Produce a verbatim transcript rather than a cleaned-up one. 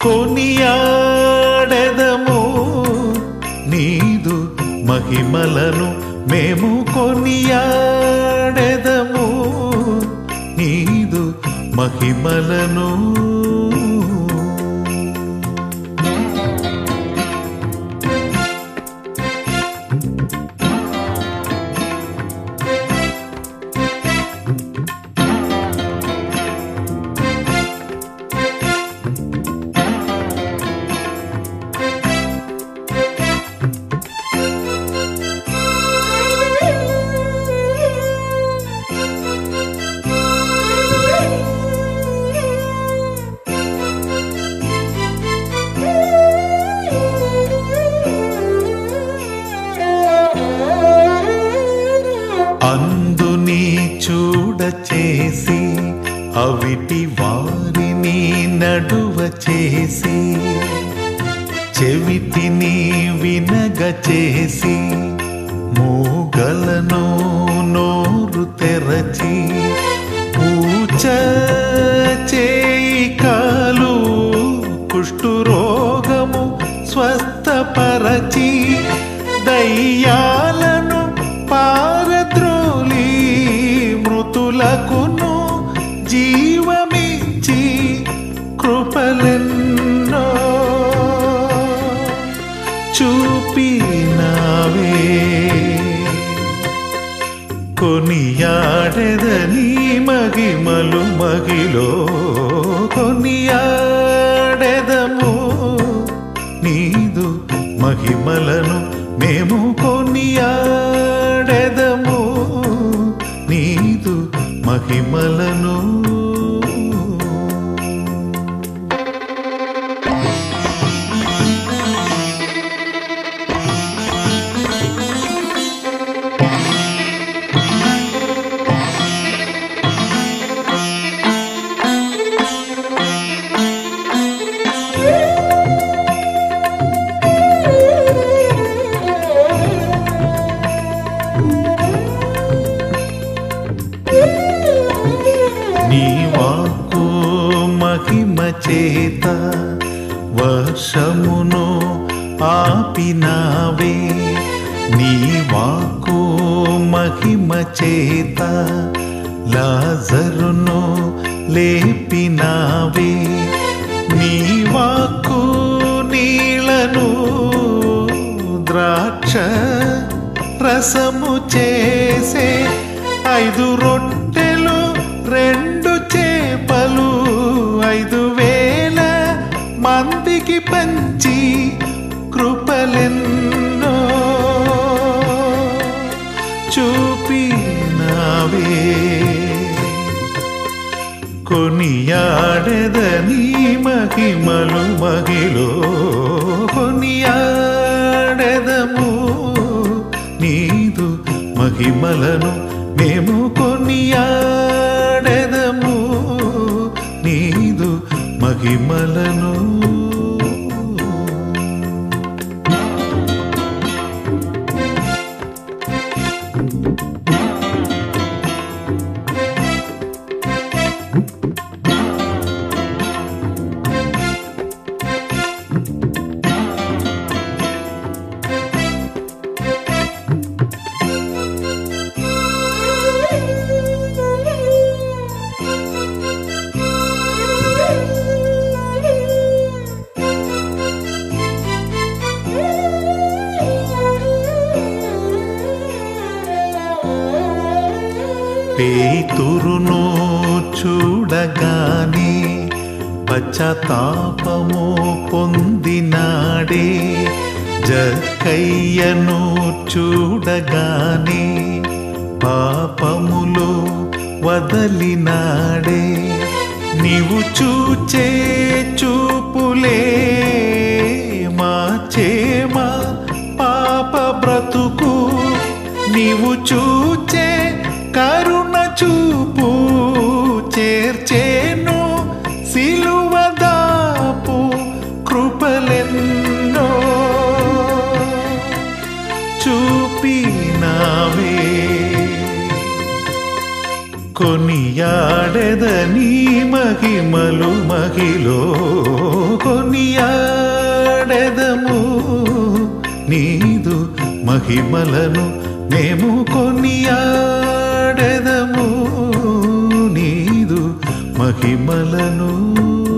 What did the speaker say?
కొనియాడెదము నీదు మహిమలను మేము కొనియాడెదము నీదు మహిమలను అందుని చూడ చేసి అవిటి వారిని నడువ చేసి చెవిటిని వినగ చేసి మూగలను నోరు తెరచి ఊచ చేయి కాలు కుష్ఠురోగము స్వస్థపరచి దయ్యాలను పారద్రోలి మృతులకును జీవమిచ్చి కృపలెన్నో చూపినావే కొనియాడెదని మహిమలు మహిలో కొనియాడెదము నీదు మహిమలను మేము కొనియాడెదము నీదు మహిమలను నీ వాక్కు మహిమ చేత వర్షమును ఆపినావే నీ వాక్కు మహిమ చేత లాజరును లేపినావే నీ వాక్కు నీళ్లను ద్రాక్ష రసము చేసే ఐదు రొట్టెలు రెండు చేపలు ఐదు వేల మందికి పంచి కృపలెన్నో చూపినావే కొనియాడెదని మహిమలు మహిలో కొనియాడెదము నీదు మహిమలను మేము కొనియాడెదము నీదు మహిమలను పేతురును చూడగానే పశ్చాత్తాపము పొందినాడే జక్కయ్యను చూడగానే పాపములు వదలినాడే నీవు చూచే చూపులే మార్చేమా పాప బ్రతుకు నీవు చూచే కరుణ చూపు చేర్చేను సిలువ దాపు కృపలెన్నో చూపినావే కొనియాడెదని మహిమలు మహిలో కొనియాడెదము నీదు మహిమలను మేము కొనియాడెదము నీదు మహిమలను